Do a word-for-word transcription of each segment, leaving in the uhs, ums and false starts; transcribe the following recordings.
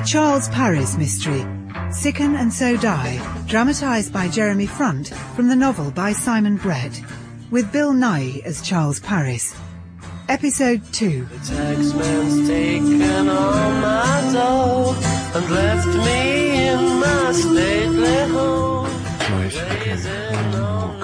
Charles Paris mystery, Sicken and So Die, dramatised by Jeremy Front from the novel by Simon Brett, with Bill Nighy as Charles Paris. Episode two. The taxman's taken all my dough and left me in my stately home. Right, okay.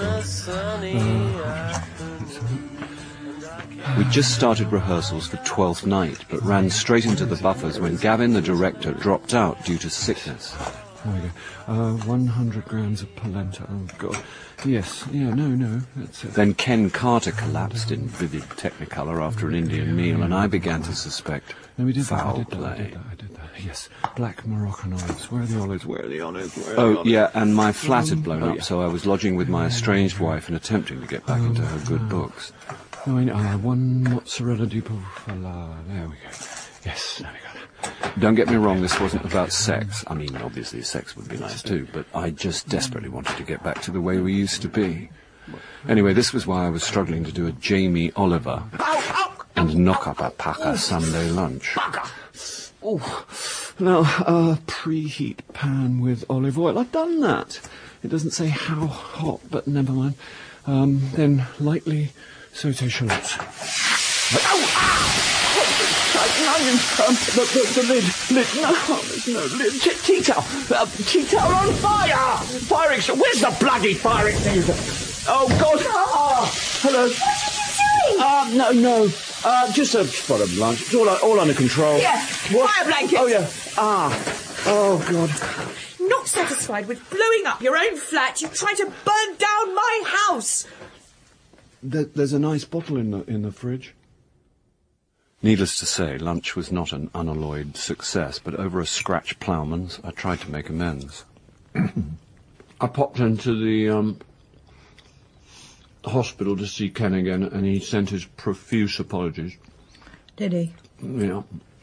We just started rehearsals for Twelfth Night, but ran straight into the buffers when Gavin, the director, dropped out due to sickness. There we go. Uh, one hundred grams of polenta. Oh, God. Yes, yeah, no, no, that's it. Then Ken Carter collapsed in vivid technicolor after an Indian meal, and I began to suspect no, we did foul that, I did play. That, I did that, I did that. Yes, black Moroccan olives. Where are the olives? Where are the olives? Where are Oh, the olives? yeah, and my flat had blown Oh, up, yeah. so I was lodging with my estranged wife and attempting to get back into her good Oh. books. No, I know. Uh, one mozzarella di bufala. There we go. Yes, there we go. Don't get me wrong, this wasn't about sex. I mean, obviously sex would be nice too, but I just desperately wanted to get back to the way we used to be. Anyway, this was why I was struggling to do a Jamie Oliver and knock up a Packer Sunday lunch. Oh, now, uh, preheat pan with olive oil. I've done that. It doesn't say how hot, but never mind. Um, then lightly saute shallots. Oh, ah! No, um, the, the, the lid, lid, no, there's no lid. Tea, tea towel, uh, tea towel on fire! Fire extinguisher, where's the bloody fire extinguisher? Oh, God, ah, hello. What did you say? Uh, no, no, uh, just a spot of lunch. It's all, all under control. Yeah, What? fire blanket. Oh, yeah, ah, oh, God. Not satisfied with blowing up your own flat, you try to burn down my house. There, there's a nice bottle in the, in the fridge. Needless to say, lunch was not an unalloyed success, but over a scratch ploughman's, I tried to make amends. I popped into the um, hospital to see Ken again, and he sent his profuse apologies. Did he? Yeah.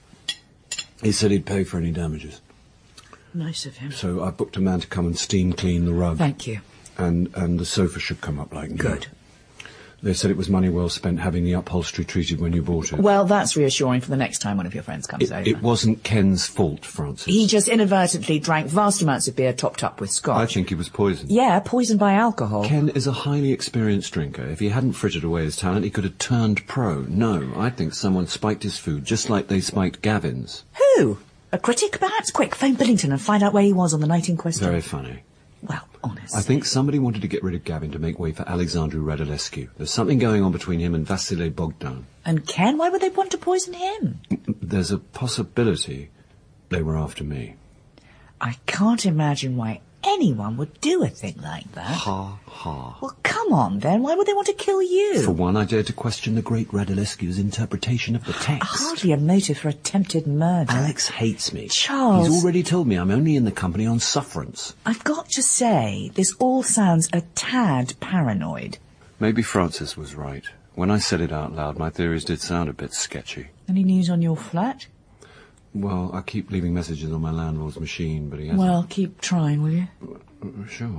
He said he'd pay for any damages. Nice of him. So I booked a man to come and steam clean the rug. Thank you. And, and the sofa should come up like new. Good. They said it was money well spent having the upholstery treated when you bought it. Well, that's reassuring for the next time one of your friends comes It, over. it wasn't Ken's fault, Francis. He just inadvertently drank vast amounts of beer topped up with scotch. I think he was poisoned. Yeah, poisoned by alcohol. Ken is a highly experienced drinker. If he hadn't frittered away his talent, he could have turned pro. No, I think someone spiked his food just like they spiked Gavin's. Who? A critic, perhaps? Quick, phone Billington and find out where he was on the night in question. Very funny. Well, honest. I think somebody wanted to get rid of Gavin to make way for Alexandru Radulescu. There's something going on between him and Vasile Bogdan. And Ken? Why would they want to poison him? There's a possibility they were after me. I can't imagine why anyone would do a thing like that. Ha, ha. Well, come on, then. Why would they want to kill you? For one, I dared to question the great Radulescu's interpretation of the text. Hardly a motive for attempted murder. Alex hates me. Charles. He's already told me I'm only in the company on sufferance. I've got to say, this all sounds a tad paranoid. Maybe Francis was right. When I said it out loud, my theories did sound a bit sketchy. Any news on your flat? Well, I keep leaving messages on my landlord's machine, but he hasn't... Well, keep trying, will you? Uh, Sure.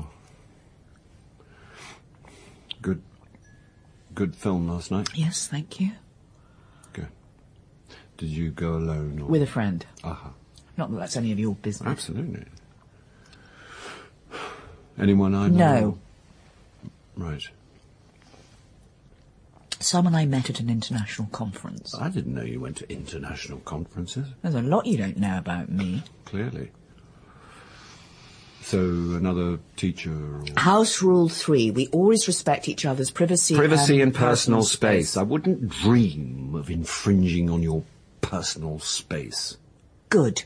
Good... Good film last night? Yes, thank you. Good. Did you go alone or... With a friend. Uh-huh. Not that that's any of your business. Absolutely. Anyone I know? No. Right. Someone I met at an international conference. I didn't know you went to international conferences. There's a lot you don't know about me. Clearly. So, another teacher or... House rule three. We always respect each other's privacy, Privacy and and personal space. I wouldn't dream of infringing on your personal space. Good.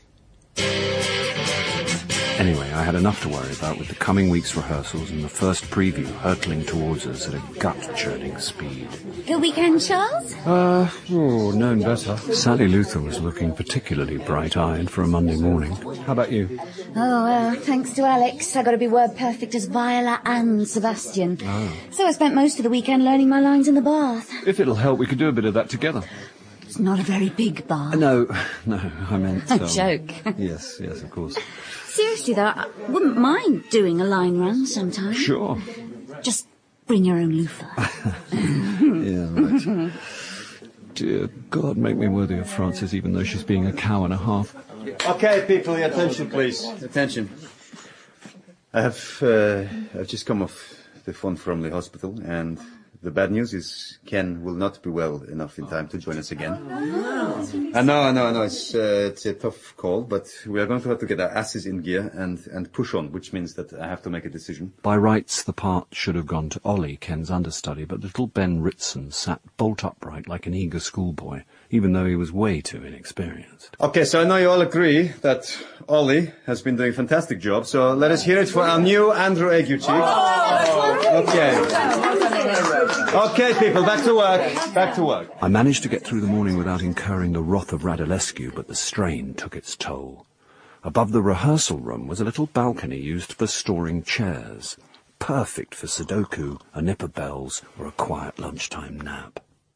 Anyway, I had enough to worry about with the coming week's rehearsals and the first preview hurtling towards us at a gut-churning speed. Good weekend, Charles? Uh, oh, known better. Sally Luther was looking particularly bright-eyed for a Monday morning. How about you? Oh, well, thanks to Alex, I got to be word perfect as Viola and Sebastian. Oh. So I spent most of the weekend learning my lines in the bath. If it'll help, we could do a bit of that together. It's not a very big bath. No, no, I meant... A um, joke. Yes, yes, of course. Seriously, though, I wouldn't mind doing a line run sometime. Sure. Just bring your own loofah. Yeah, right. Dear God, make me worthy of Frances, even though she's being a cow and a half. Okay, people, attention, please. Attention. I have, uh, I've just come off the phone from the hospital, and the bad news is Ken will not be well enough in time to join us again. I know, I know, I know. It's, uh, it's a tough call, but we are going to have to get our asses in gear and, and push on, which means that I have to make a decision. By rights, the part should have gone to Ollie, Ken's understudy, but little Ben Ritson sat bolt upright like an eager schoolboy, even though he was way too inexperienced. Okay, so I know you all agree that Ollie has been doing a fantastic job, so let us hear it for our new Andrew Aguecheek. Oh, okay. Okay, people, back to work. Back to work. I managed to get through the morning without incurring the wrath of Radulescu, but the strain took its toll. Above the rehearsal room was a little balcony used for storing chairs, perfect for Sudoku, a nip of bells, or a quiet lunchtime nap.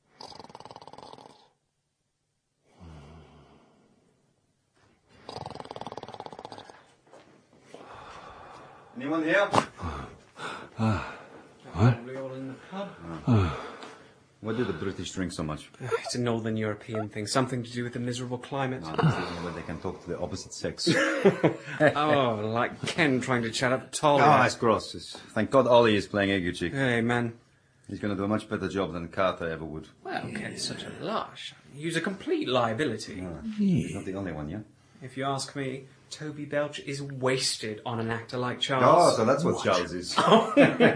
Anyone here? Ah. What? Oh. Why do the British drink so much? It's a Northern European thing, something to do with the miserable climate. No, that's the only way they can talk to the opposite sex. Oh, like Ken trying to chat up Talia. Oh, that's gross. It's, thank God Ollie is playing Aguecheek. Hey, man. He's going to do a much better job than Carter ever would. Well, Ken's such a lush. He's a complete liability. Oh, he's not the only one, yeah? If you ask me, Toby Belch is wasted on an actor like Oh, Charles. so that's what, what? Charles is. Oh.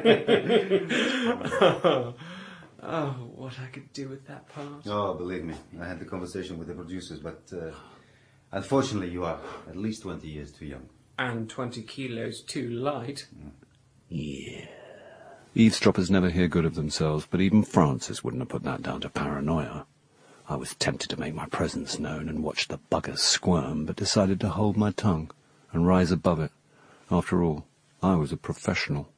Oh, what I could do with that part. Oh, believe me, I had the conversation with the producers, but uh, unfortunately you are at least twenty years too young. And twenty kilos too light. Mm. Yeah. Eavesdroppers never hear good of themselves, but even Francis wouldn't have put that down to paranoia. I was tempted to make my presence known and watch the buggers squirm, but decided to hold my tongue and rise above it. After all, I was a professional.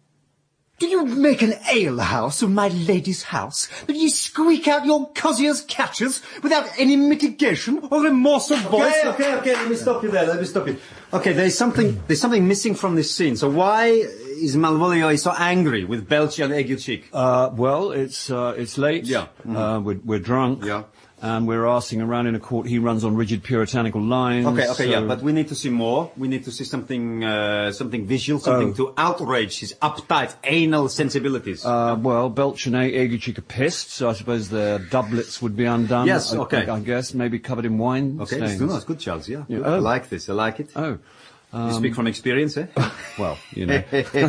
Do you make an alehouse of my lady's house, that ye squeak out your cosier's catches without any mitigation or remorse of voice? Okay, okay, okay, let me stop you there, let me stop you. Okay, there's something, there's something missing from this scene, so why is Malvolio so angry with Belch and Aguecheek? Uh, well, it's, uh, it's late. Yeah. Mm-hmm. Uh, we're, we're drunk. Yeah. And we're arsing around in a court. He runs on rigid puritanical lines. Okay, okay, so... yeah, but we need to see more. We need to see something, uh, something visual, something oh. to outrage his uptight, anal sensibilities. Uh, well, Belch and Aguecheek are pissed, so I suppose their doublets would be undone. Yes, okay. I, I guess, maybe covered in wine Okay, stains. no, it's good, Charles, yeah. yeah. Oh. I like this, I like it. Oh. Um, you speak from experience, eh? Well, you know.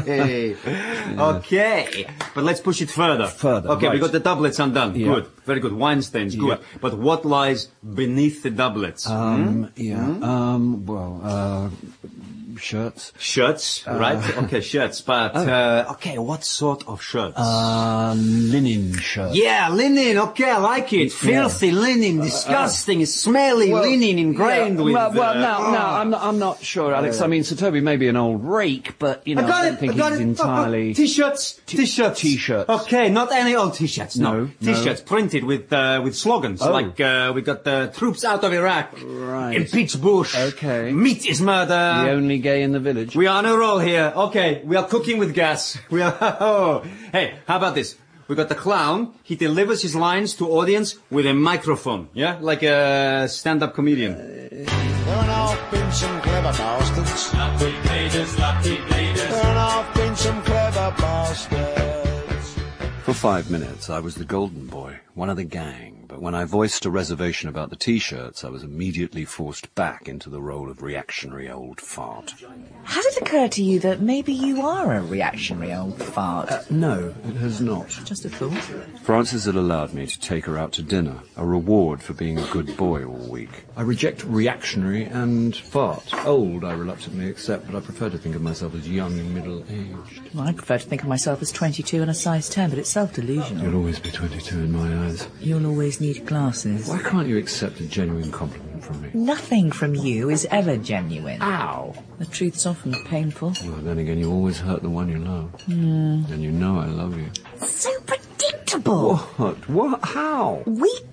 yeah. Okay, but let's push it further. Further, Okay, right. we got the doublets undone. Yeah. Good, very good. Wine stains, good. Yeah. But what lies beneath the doublets? Um, hmm? yeah, Hmm? um, well, uh, shirts. Shirts, Uh, right? Okay, shirts, but, oh. uh, okay, what sort of shirts? Uh, linen shirts. Yeah, linen, okay, I like it. Filthy yeah. linen, disgusting, uh, smelly well, linen ingrained yeah, with... Well, well uh, no, no, oh. I'm not, I'm not sure, Alex. I mean, Sir Toby may be an old rake, but, you know, I, got I don't it, think I got he's it. entirely... Oh, oh, T-shirts, T-shirts. T-shirts. Okay, not any old T-shirts, no. No, no. T-shirts printed with, uh, with slogans, Oh. like, uh, we got the troops out of Iraq. Right. Impeach Bush. Okay. Meat is murder. The only gay in the village. We are on a roll here. Okay, we are cooking with gas. We are, oh. Hey, how about this? We got the clown. He delivers his lines to audience with a microphone. Yeah? Like a stand-up comedian. There and I've been some clever bastards. Lucky bleeders, lucky bleeders. There and I've been some clever bastards. For five minutes, I was the golden boy, one of the gang. But when I voiced a reservation about the T-shirts, I was immediately forced back into the role of reactionary old fart. Has it occurred to you that maybe you are a reactionary old fart? Uh, no, it has not. Just a thought. Francis had allowed me to take her out to dinner, a reward for being a good boy all week. I reject reactionary and fart. Old, I reluctantly accept, but I prefer to think of myself as young and middle-aged. Well, I prefer to think of myself as twenty-two and a size ten, but it's self-delusional. You'll always be twenty-two in my eyes. You'll always need glasses. Why can't you accept a genuine compliment from me? Nothing from you is ever genuine. Ow! The truth's often painful. Well, then again, you always hurt the one you love. Mm. And you know I love you. So predictable. What? What? How? We can't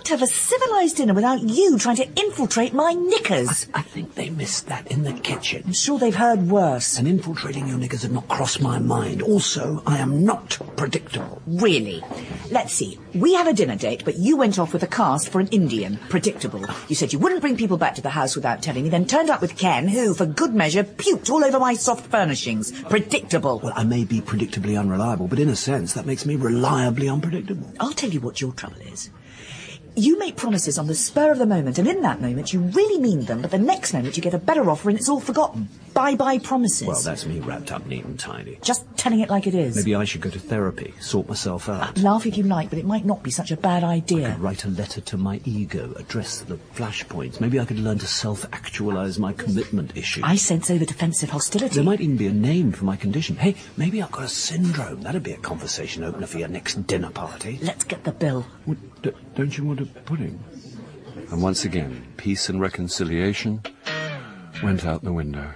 like to have a civilised dinner without you trying to infiltrate my knickers. I, I think they missed that in the kitchen. I'm sure they've heard worse. And infiltrating your knickers had not crossed my mind. Also, I am not predictable. Really? Let's see. We have a dinner date, but you went off with a cast for an Indian. Predictable. You said you wouldn't bring people back to the house without telling me, then turned up with Ken, who, for good measure, puked all over my soft furnishings. Predictable. Well, I may be predictably unreliable, but in a sense, that makes me reliably unpredictable. I'll tell you what your trouble is. You make promises on the spur of the moment, and in that moment you really mean them, but the next moment you get a better offer and it's all forgotten. Bye-bye promises. Well, that's me wrapped up neat and tidy. Just telling it like it is. Maybe I should go to therapy, sort myself out. Laugh if you like, but it might not be such a bad idea. I could write a letter to my ego, address the flashpoints. Maybe I could learn to self-actualise my commitment issue. I sense over defensive hostility. There might even be a name for my condition. Hey, maybe I've got a syndrome. That'd be a conversation opener for your next dinner party. Let's get the bill. Well, d- don't you want a pudding? And once again, peace and reconciliation went out the window.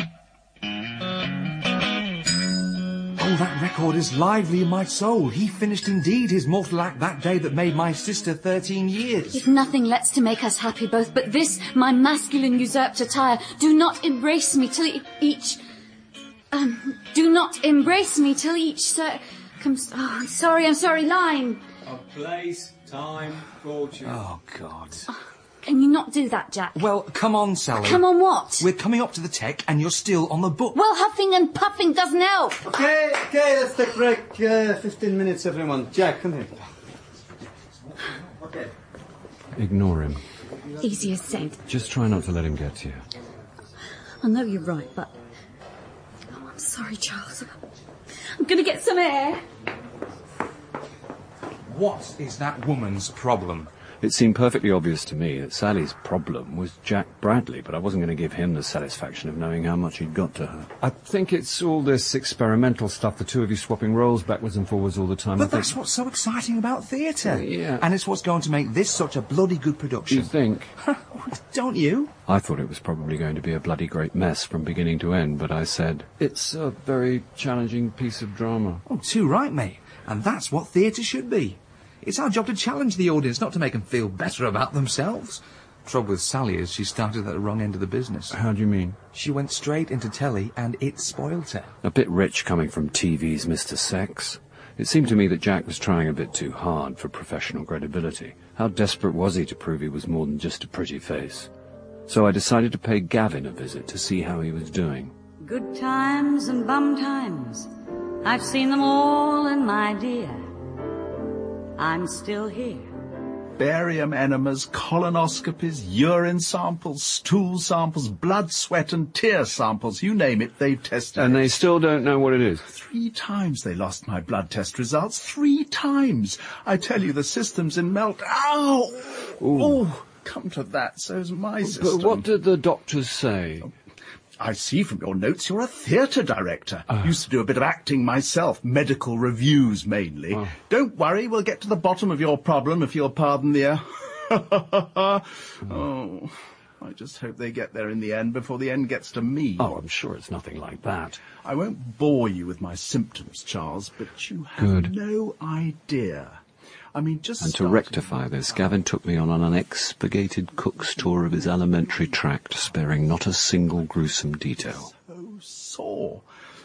Oh, that record is lively in my soul. He finished indeed his mortal act that day that made my sister thirteen years. If nothing lets to make us happy both, but this, my masculine usurped attire, do not embrace me till e- each... Um, do not embrace me till each cir... Comes... Oh, I'm sorry, I'm sorry, line. A place, time, fortune. Oh, God. Oh, can you not do that, Jack? Well, come on, Sally. Come on what? We're coming up to the tech and you're still on the book. Well, huffing and puffing doesn't help. Okay, okay, let's take a break. Uh, fifteen minutes, everyone. Jack, come here. Okay. Ignore him. Easier said. Just try not to let him get to you. I know you're right, but... Oh, I'm sorry, Charles. I'm going to get some air. What is that woman's problem? It seemed perfectly obvious to me that Sally's problem was Jack Bradley, but I wasn't going to give him the satisfaction of knowing how much he'd got to her. I think it's all this experimental stuff, the two of you swapping roles backwards and forwards all the time. But I that's think... what's so exciting about theatre. Yeah. And it's what's going to make this such a bloody good production. You think? Don't you? I thought it was probably going to be a bloody great mess from beginning to end, but I said, it's a very challenging piece of drama. Oh, too right, mate. And that's what theatre should be. It's our job to challenge the audience, not to make them feel better about themselves. Trouble with Sally is she started at the wrong end of the business. How do you mean? She went straight into telly and it spoiled her. A bit rich coming from T V's Mister Sex. It seemed to me that Jack was trying a bit too hard for professional credibility. How desperate was he to prove he was more than just a pretty face? So I decided to pay Gavin a visit to see how he was doing. Good times and bum times, I've seen them all, and my dear, I'm still here. Barium enemas, colonoscopies, urine samples, stool samples, blood, sweat and tear samples, you name it, they've tested And it. they still don't know what it is? Three times they lost my blood test results. Three times. I tell you, the system's in melt. Ow! Ooh. Oh, come to that, so's my system. But what did the doctors say? I see from your notes you're a theatre director. Uh. Used to do a bit of acting myself, medical reviews mainly. Uh. Don't worry, we'll get to the bottom of your problem if you'll pardon the... Uh... oh, I just hope they get there in the end before the end gets to me. Oh, I'm sure it's nothing like that. I won't bore you with my symptoms, Charles, but you have Good. no idea. I mean, just and to rectify this, Gavin took me on an unexpurgated cook's tour of his alimentary tract, sparing not a single gruesome detail. So sore.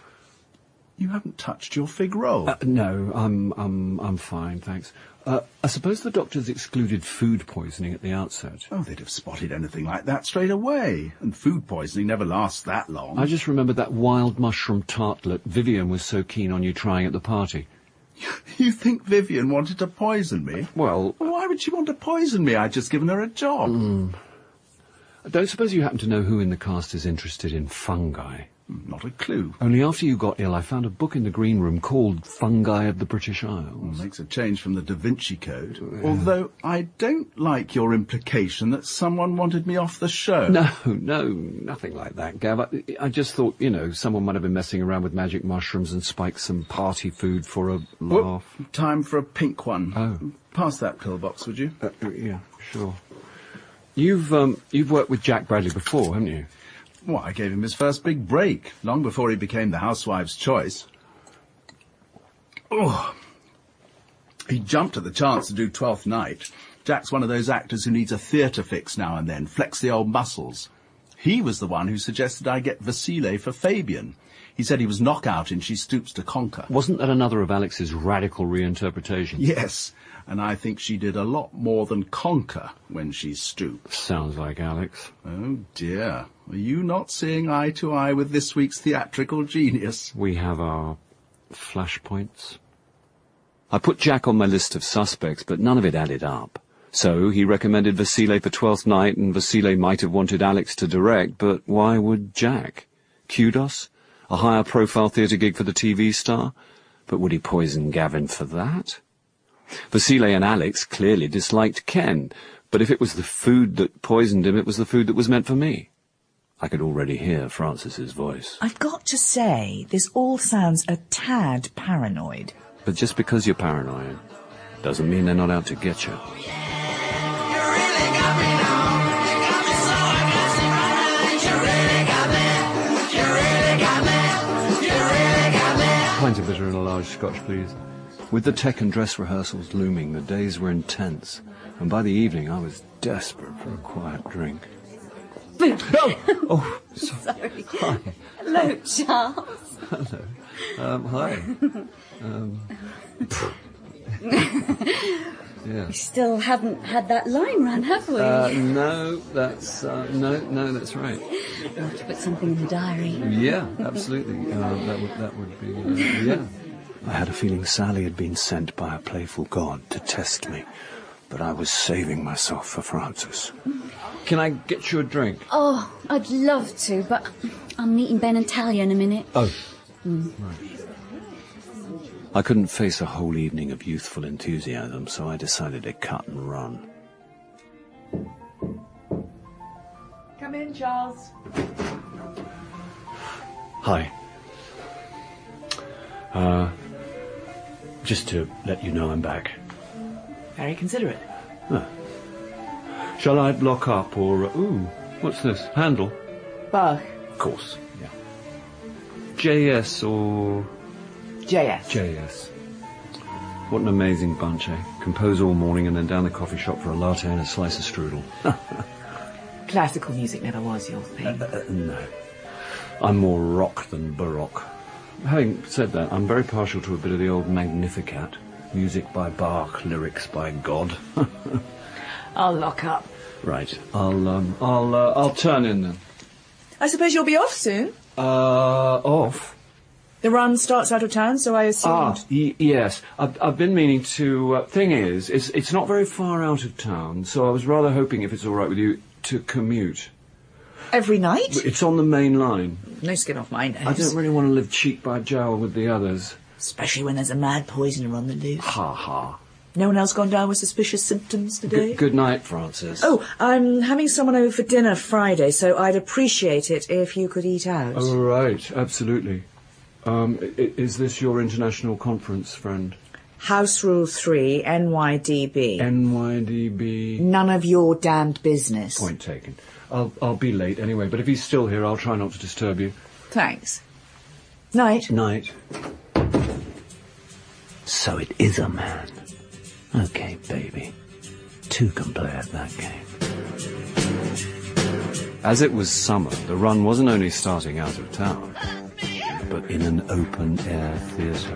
You haven't touched your fig roll? Uh, no, I'm, I'm, I'm fine, thanks. Uh, I suppose the doctors excluded food poisoning at the outset. Oh, they'd have spotted anything like that straight away. And food poisoning never lasts that long. I just remembered that wild mushroom tartlet Vivian was so keen on you trying at the party. You think Vivian wanted to poison me? Well... Why would she want to poison me? I'd just given her a job. Mm. I don't suppose you happen to know who in the cast is interested in fungi? Not a clue. Only after you got ill, I found a book in the green room called Fungi of the British Isles. Well, makes a change from the Da Vinci Code. Yeah. Although I don't like your implication that someone wanted me off the show. No, no, nothing like that, Gav. I, I just thought, you know, someone might have been messing around with magic mushrooms and spiked some party food for a laugh. Whoop, time for a pink one. Oh. Pass that pillbox, would you? Uh, yeah, sure. You've, um, you've worked with Jack Bradley before, haven't you? Well, I gave him his first big break, long before he became the housewife's choice. Oh, he jumped at the chance to do Twelfth Night. Jack's one of those actors who needs a theatre fix now and then, flex the old muscles. He was the one who suggested I get Vasile for Fabian. He said he was knockout in She Stoops to Conquer. Wasn't that another of Alex's radical reinterpretations? Yes, and I think she did a lot more than conquer when she stooped. Sounds like Alex. Oh, dear. Are you not seeing eye to eye with this week's theatrical genius? We have our flashpoints. I put Jack on my list of suspects, but none of it added up. So he recommended Vasile for Twelfth Night, and Vasile might have wanted Alex to direct, but why would Jack? Kudos? A higher-profile theatre gig for the T V star? But would he poison Gavin for that? Vasile and Alex clearly disliked Ken, but if it was the food that poisoned him, it was the food that was meant for me. I could already hear Francis's voice. I've got to say, this all sounds a tad paranoid. But just because you're paranoid doesn't mean they're not out to get you. Pint of bitter and a large scotch, please. With the tech and dress rehearsals looming, the days were intense, and by the evening I was desperate for a quiet drink. Oh, oh sorry. sorry. Hi. Hello, Charles. Hello. Um, hi. Um, yeah. We still haven't had that line run, have we? Uh, no, that's uh, no, no, that's right. We ought to put something in the diary. Yeah, absolutely. Uh, that would that would be uh, yeah. I had a feeling Sally had been sent by a playful god to test me, but I was saving myself for Francis. Can I get you a drink? Oh, I'd love to, but I'm meeting Ben and Talia in a minute. Oh, Mm. right. I couldn't face a whole evening of youthful enthusiasm, so I decided to cut and run. Come in, Charles. Hi. Uh, just to let you know I'm back. Very considerate. Ah. Shall I lock up or... Uh, ooh, what's this? Handle? Bach. Of course, yeah. J S or... J S. J S. What an amazing bunch, eh? Compose all morning and then down the coffee shop for a latte and a slice of strudel. Classical music never was your thing. Uh, uh, no. I'm more rock than baroque. Having said that, I'm very partial to a bit of the old Magnificat. Music by Bach, lyrics by God. I'll lock up. Right. I'll, um, I'll, uh, I'll turn in then. I suppose you'll be off soon? Uh, off? The run starts out of town, so I assumed... Ah, y- yes. I've, I've been meaning to... Uh, thing is, it's, it's not very far out of town, so I was rather hoping, if it's all right with you, to commute. Every night? It's on the main line. No skin off my nose. I don't really want to live cheek by jowl with the others. Especially when there's a mad poisoner on the loose. Ha ha. No one else gone down with suspicious symptoms today? G- good night, Francis. Oh, I'm having someone over for dinner Friday, so I'd appreciate it if you could eat out. Oh, right. Absolutely. Um, I- is this your international conference, friend? House Rule three, N Y D B. N Y D B... None of your damned business. Point taken. I'll, I'll be late anyway, but if he's still here, I'll try not to disturb you. Thanks. Night. Night. So it is a man. Okay, baby. Two can play at that game. As it was summer, the run wasn't only starting out of town, but in an open-air theatre.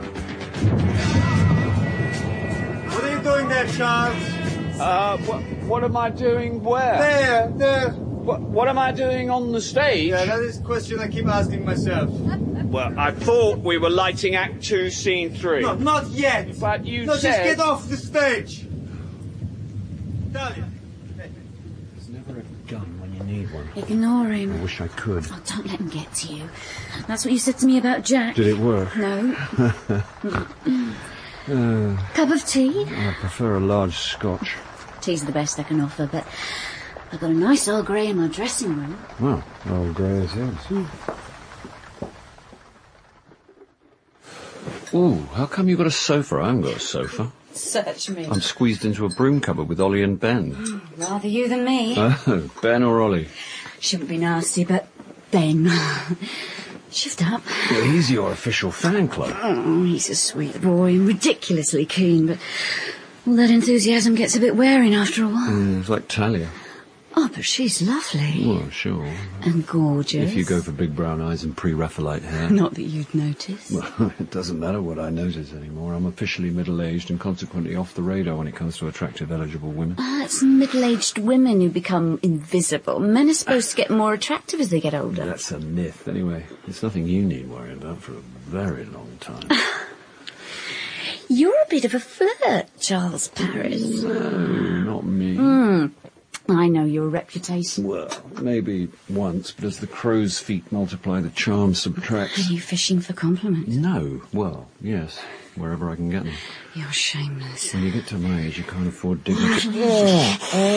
What are you doing there, Charles? Uh, what, what am I doing where? There, there. What, what am I doing on the stage? Yeah, that is the question I keep asking myself. Well, I thought we were lighting Act Two, Scene Three. No, not yet. But you no, said... just get off the stage. Talia. There's never a gun when you need one. Ignore him. I wish I could. Oh, don't let him get to you. That's what you said to me about Jack. Did it work? No. uh, Cup of tea? I prefer a large scotch. Tea's the best I can offer, but I've got a nice Earl Grey in my dressing room. Well, Earl Grey is yours. Ooh, how come you got a sofa? I haven't got a sofa. Search me. I'm squeezed into a broom cupboard with Ollie and Ben. Rather you than me. Oh, Ben or Ollie? Shouldn't be nasty, but Ben. Shift up. Well, he's your official fan club. Oh, he's a sweet boy and ridiculously keen, but All that enthusiasm gets a bit wearing after a while. Mm, it's like Talia. Oh, but she's lovely. Well, sure. And gorgeous. If you go for big brown eyes and pre-Raphaelite hair. Not that you'd notice. Well, it doesn't matter what I notice anymore. I'm officially middle-aged and consequently off the radar when it comes to attractive, eligible women. Ah, it's middle-aged women who become invisible. Men are supposed to get more attractive as they get older. That's a myth. Anyway, it's nothing you need worrying about for a very long time. You're a bit of a flirt, Charles Paris. No, not me. Hmm. I know your reputation. Well, maybe once, but as the crow's feet multiply, the charm subtracts. Are you fishing for compliments? No. Well, yes. Wherever I can get them. You're shameless. When you get to my age, you can't afford dignity. oh,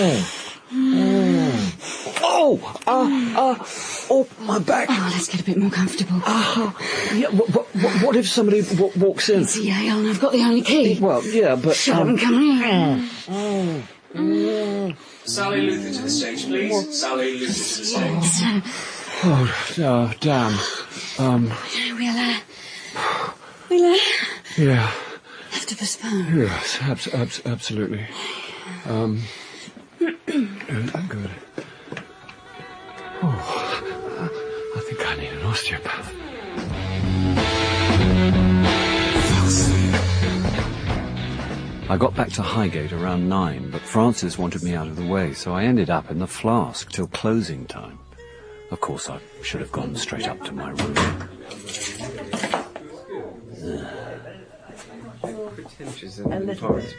oh, oh, uh, uh, oh, my back. Oh, let's get a bit more comfortable. Oh, yeah, what, what, what if somebody w- walks in? It's Yale, and I've got the only key. Well, yeah, but... Shut um, up and come in. Oh, mm. Sally Luther to the stage, please. Sally Luther to the stage. Oh, oh, damn. Um... We'll, uh... We'll, uh... Yeah. have to postpone. Yes, abs- abs- absolutely. Um... good, good. Oh, I think I need an osteopath. I got back to Highgate around nine, but Francis wanted me out of the way, so I ended up in the Flask till closing time. Of course, I should have gone straight up to my room. Pretentious and notorious.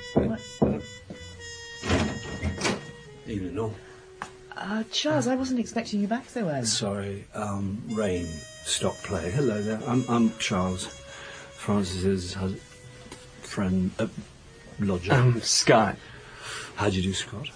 Evening all. Uh, Charles, I wasn't expecting you back so early. Sorry, um, rain stopped play. Hello there, I'm, I'm Charles. Francis's hus- friend, uh, lodger. Um, Scott. How'd you do, Scott?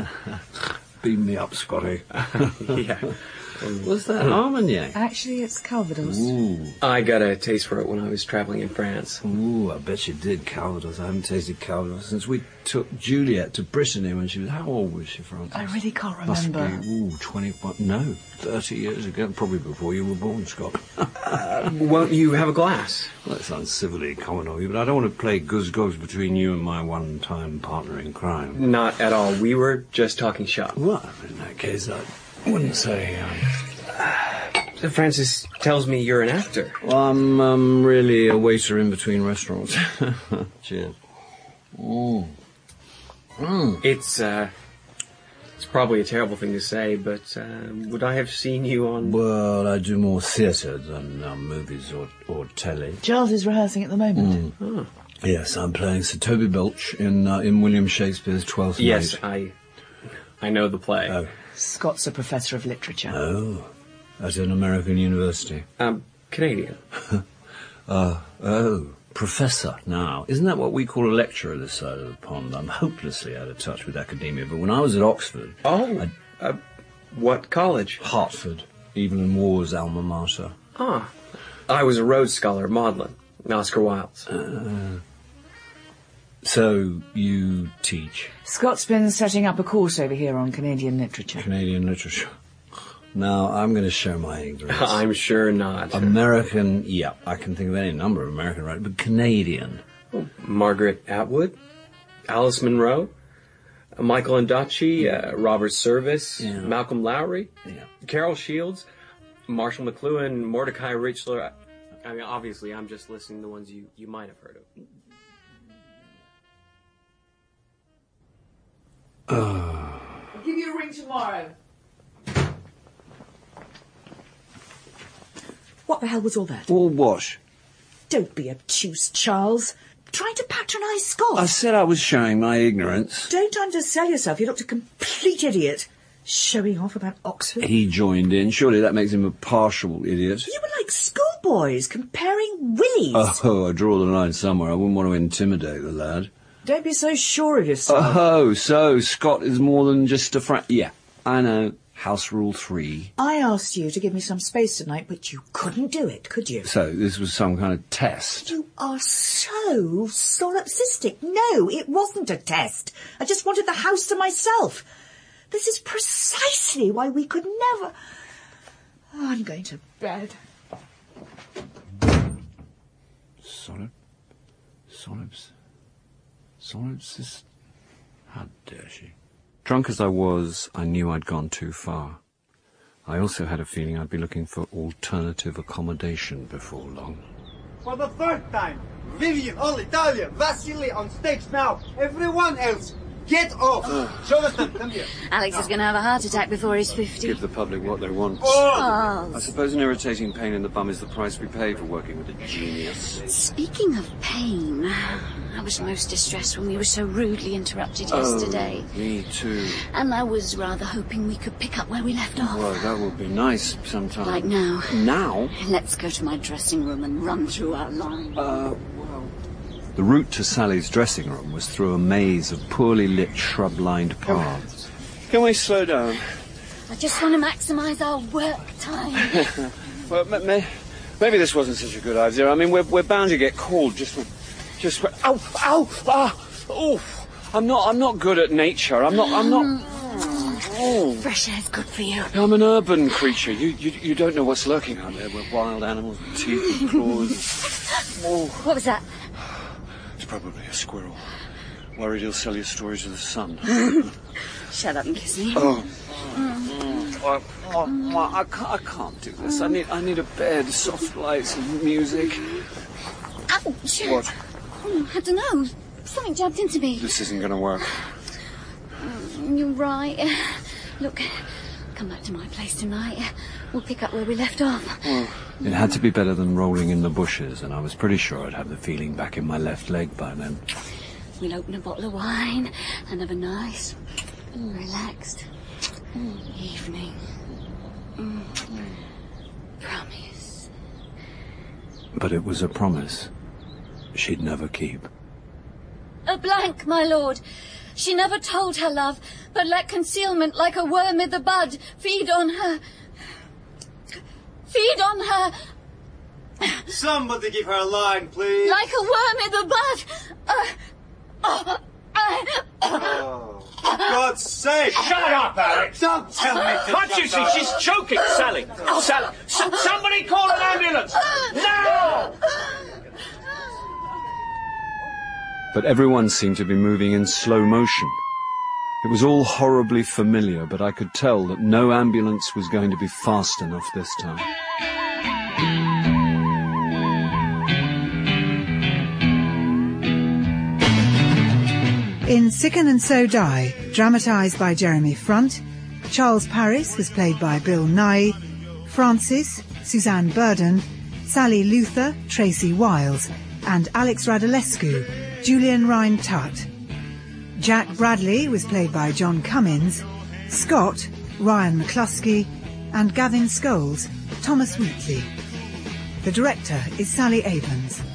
Beam me up, Scotty. Yeah. What's that, Armagnac? Actually, it's Calvados. Ooh. I got a taste for it when I was travelling in France. Ooh, I bet you did, Calvados. I haven't tasted Calvados since we took Juliet to Brittany when she was... How old was she, Francis? I really can't Must remember. be, ooh, twenty-one... No, thirty years ago. Probably before you were born, Scott. uh, won't you have a glass? Well, that sounds civilly common of you, but I don't want to play goose-goes between you and my one-time partner in crime. Not at all. We were just talking shop. Well, in that case, I wouldn't say... Um... Francis tells me you're an actor. Well, I'm um, really a waiter in between restaurants. Cheers. Mm. Mm. It's, uh... It's probably a terrible thing to say, but uh, would I have seen you on... Well, I do more theatre than um, movies or, or telly. Charles is rehearsing at the moment. Mm. Oh. Yes, I'm playing Sir Toby Belch in uh, in William Shakespeare's Twelfth Yes, Night. I I know the play. Oh. Scott's a professor of literature. Oh, at an American university. Um, Canadian. uh, oh, professor now. Isn't that what we call a lecturer this side of the pond? I'm hopelessly out of touch with academia, but when I was at Oxford... Oh, I, uh, what college? Hertford, Evelyn Waugh's alma mater. Ah, I was a Rhodes Scholar at Magdalen, Oscar Wilde's. Uh, so, you teach? Scott's been setting up a course over here on Canadian literature. Canadian literature. Now, I'm going to show my ignorance. I'm sure not. American, yeah, I can think of any number of American writers, but Canadian. Oh, Margaret Atwood, Alice Munro, uh, Michael Ondaatje, uh, Robert Service, yeah. Malcolm Lowry, yeah. Carol Shields, Marshall McLuhan, Mordecai Richler. I mean, obviously, I'm just listing the ones you, you might have heard of. Uh. I'll give you a ring tomorrow. What the hell was all that? All what? Don't be obtuse, Charles. Trying to patronise Scott. I said I was showing my ignorance. Don't undersell yourself. You looked a complete idiot. Showing off about Oxford. He joined in. Surely that makes him a partial idiot. You were like schoolboys, comparing willies. Oh, I draw the line somewhere. I wouldn't want to intimidate the lad. Don't be so sure of yourself. Oh, so Scott is more than just a friend. Yeah, I know. House rule three. I asked you to give me some space tonight, but you couldn't do it, could you? So this was some kind of test? You are so solipsistic. No, it wasn't a test. I just wanted the house to myself. This is precisely why we could never... Oh, I'm going to bed. Solip... Solips... So it's just... How dare she? Drunk as I was, I knew I'd gone too far. I also had a feeling I'd be looking for alternative accommodation before long. For the third time, Vivian, all Italia, Vasily on stage now. Everyone else, get off. Jonathan, come here. Alex is going to have a heart attack before he's fifty. Give the public what they want. Oh. I suppose an irritating pain in the bum is the price we pay for working with a genius. Speaking of pain, I was most distressed when we were so rudely interrupted yesterday. Oh, me too. And I was rather hoping we could pick up where we left off. Well, that would be nice sometime. Like now. Now? Let's go to my dressing room and run through our lines. Uh, well... The route to Sally's dressing room was through a maze of poorly lit, shrub-lined paths. Can we slow down? I just want to maximise our work time. Well, m- may- maybe this wasn't such a good idea. I mean, we're, we're bound to get called just when... Just when... Ow! Ow! Ah! Oh! I'm not, I'm not good at nature. I'm not... I'm not... Oh. Fresh air's good for you. I'm an urban creature. You, you, you don't know what's lurking out there with wild animals with teeth and claws. Oh. What was that? It's probably a squirrel. Worried he'll sell your stories to the sun. Shut up and kiss me. Oh. Mm. Oh, oh, oh, I, can't, I can't do this. I need I need a bed, soft lights and music. Ouch! What? Oh, I don't know. Something jabbed into me. This isn't going to work. Mm, You're right. Look, come back to my place tonight. We'll pick up where we left off. Well, it had to be better than rolling in the bushes, and I was pretty sure I'd have the feeling back in my left leg by then. We'll open a bottle of wine and have a nice, relaxed evening. Mm. Promise. But it was a promise she'd never keep. A blank, my lord. She never told her love, but let concealment like a worm i' the bud feed on her. Feed on her. Somebody give her a line, please. Like a worm i' the bud. Uh, uh, uh, Oh, for God's sake! Shut up, Alex! Don't tell me to Can't you see she's choking, Sally? Sally, s- somebody call an ambulance! Now! But everyone seemed to be moving in slow motion. It was all horribly familiar, but I could tell that no ambulance was going to be fast enough this time. In Sicken and So Die, dramatised by Jeremy Front, Charles Paris was played by Bill Nighy, Frances, Suzanne Burden, Sally Luther, Tracy Wiles, and Alex Radulescu, Julian Rhine-Tutt. Jack Bradley was played by John Cummins, Scott, Ryan McCluskey, and Gavin Scholes, Thomas Wheatley. The director is Sally Abrams.